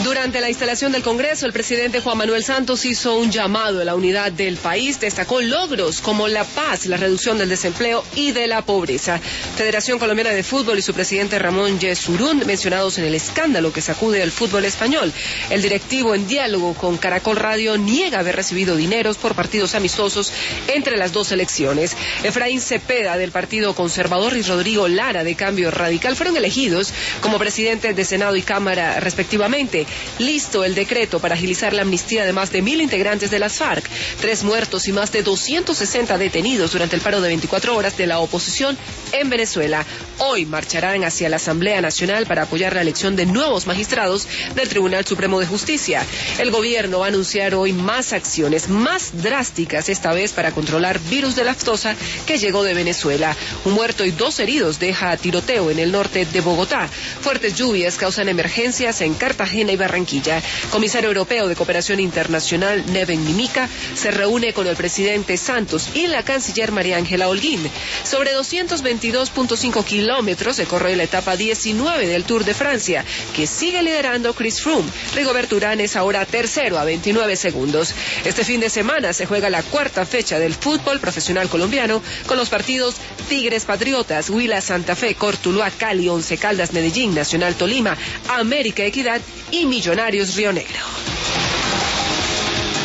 Durante la instalación del Congreso, el presidente Juan Manuel Santos hizo un llamado a la unidad del país, destacó logros como la paz, la reducción del desempleo y de la pobreza. Federación Colombiana de Fútbol y su presidente Ramón Yesurún mencionados en el escándalo que sacude al fútbol español. El directivo, en diálogo con Caracol Radio, niega haber recibido dineros por partidos amistosos entre las dos selecciones. Efraín Cepeda, del Partido Conservador, y Rodrigo Lara, de Cambio Radical, fueron elegidos como presidentes de Senado y Cámara respectivamente. Listo el decreto para agilizar la amnistía de más de 1.000 integrantes de las FARC, 3 muertos y más de 260 detenidos durante el paro de 24 horas de la oposición en Venezuela. Hoy marcharán hacia la Asamblea Nacional para apoyar la elección de nuevos magistrados del Tribunal Supremo de Justicia. El gobierno va a anunciar hoy más acciones, más drásticas esta vez para controlar virus de la aftosa que llegó de Venezuela. Un muerto y 2 heridos deja tiroteo en el norte de Bogotá. Fuertes lluvias causan emergencias en Cartagena y Barranquilla. Comisario Europeo de Cooperación Internacional Neven Mimica se reúne con el presidente Santos y la canciller María Ángela Holguín. Sobre 222.5 kilómetros se corre la etapa 19 del Tour de Francia, que sigue liderando Chris Froome. Rigoberto Urán es ahora tercero a 29 segundos. Este fin de semana se juega la 4ª fecha del fútbol profesional colombiano con los partidos Tigres Patriotas, Huila Santa Fe, Cortuluá Cali, Once Caldas Medellín, Nacional Tolima, América Equidad y Millonarios Río Negro.